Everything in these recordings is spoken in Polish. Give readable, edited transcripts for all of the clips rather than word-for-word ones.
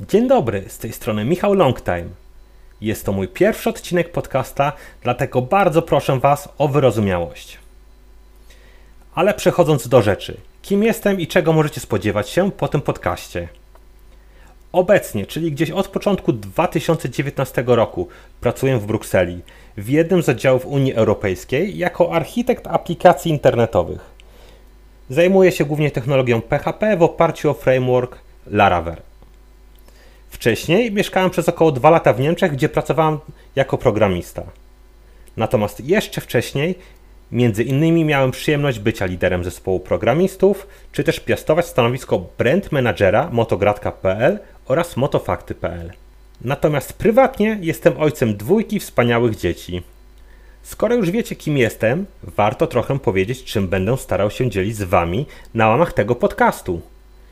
Dzień dobry, z tej strony Michał Longtime. Jest to mój pierwszy odcinek podcasta, dlatego bardzo proszę Was o wyrozumiałość. Ale przechodząc do rzeczy, kim jestem i czego możecie spodziewać się po tym podcaście? Obecnie, czyli gdzieś od początku 2019 roku, pracuję w Brukseli, w jednym z oddziałów Unii Europejskiej jako architekt aplikacji internetowych. Zajmuję się głównie technologią PHP w oparciu o framework Laravel. Wcześniej mieszkałem przez około 2 lata w Niemczech, gdzie pracowałem jako programista. Natomiast jeszcze wcześniej, między innymi miałem przyjemność bycia liderem zespołu programistów, czy też piastować stanowisko brand managera motogradka.pl oraz motofakty.pl. Natomiast prywatnie jestem ojcem 2 wspaniałych dzieci. Skoro już wiecie, kim jestem, warto trochę powiedzieć, czym będę starał się dzielić z Wami na łamach tego podcastu.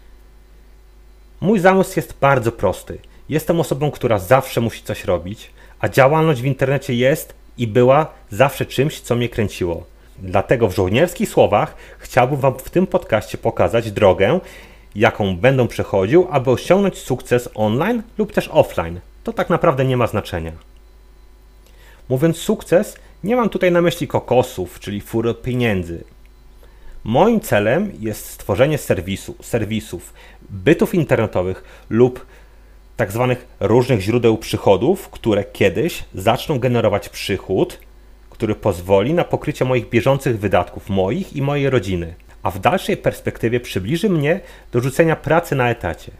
Mój zamysł jest bardzo prosty. Jestem osobą, która zawsze musi coś robić, a działalność w internecie jest i była zawsze czymś, co mnie kręciło. Dlatego w żołnierskich słowach chciałbym Wam w tym podcaście pokazać drogę, jaką będę przechodził, aby osiągnąć sukces online lub też offline. To tak naprawdę nie ma znaczenia. Mówiąc sukces, nie mam tutaj na myśli kokosów, czyli fury pieniędzy. Moim celem jest stworzenie serwisów, bytów internetowych lub tak zwanych różnych źródeł przychodów, które kiedyś zaczną generować przychód, który pozwoli na pokrycie moich bieżących wydatków, moich i mojej rodziny, a w dalszej perspektywie przybliży mnie do rzucenia pracy na etacie.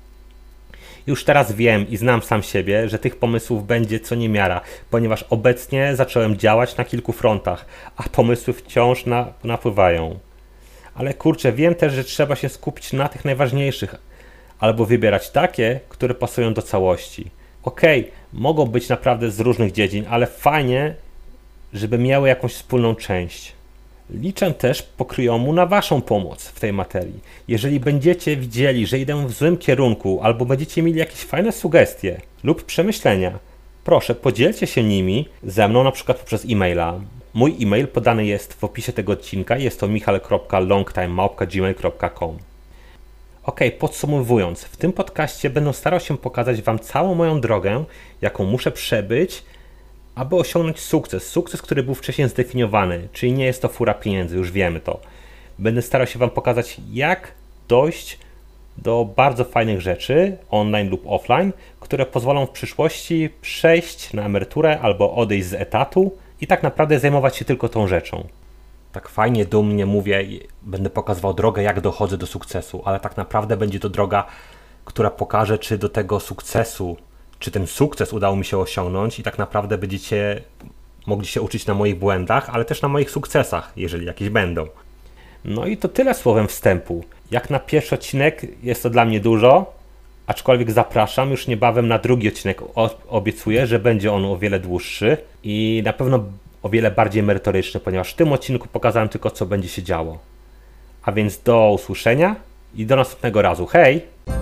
Już teraz wiem i znam sam siebie, że tych pomysłów będzie co niemiara, ponieważ obecnie zacząłem działać na kilku frontach, a pomysły wciąż napływają. Ale kurczę, wiem też, że trzeba się skupić na tych najważniejszych, albo wybierać takie, które pasują do całości. Okej, mogą być naprawdę z różnych dziedzin, ale fajnie, żeby miały jakąś wspólną część. Liczę też pokryjomu na Waszą pomoc w tej materii. Jeżeli będziecie widzieli, że idę w złym kierunku, albo będziecie mieli jakieś fajne sugestie lub przemyślenia, proszę podzielcie się nimi ze mną, na przykład poprzez e-maila. Mój e-mail podany jest w opisie tego odcinka, jest to michal.longtime@gmail.com. Podsumowując, w tym podcaście będę starał się pokazać Wam całą moją drogę, jaką muszę przebyć, aby osiągnąć sukces, który był wcześniej zdefiniowany, czyli nie jest to fura pieniędzy, już wiemy to. Będę starał się Wam pokazać, jak dojść do bardzo fajnych rzeczy, online lub offline, które pozwolą w przyszłości przejść na emeryturę albo odejść z etatu i tak naprawdę zajmować się tylko tą rzeczą. Tak fajnie, dumnie mówię, będę pokazywał drogę, jak dochodzę do sukcesu, ale tak naprawdę będzie to droga, która pokaże, czy do tego sukcesu, czy ten sukces udało mi się osiągnąć i tak naprawdę będziecie mogli się uczyć na moich błędach, ale też na moich sukcesach, jeżeli jakieś będą. No i to tyle słowem wstępu. Jak na pierwszy odcinek jest to dla mnie dużo, aczkolwiek zapraszam już niebawem na drugi odcinek. Obiecuję, że będzie on o wiele dłuższy i na pewno o wiele bardziej merytoryczny, ponieważ w tym odcinku pokazałem tylko, co będzie się działo. A więc do usłyszenia i do następnego razu. Hej!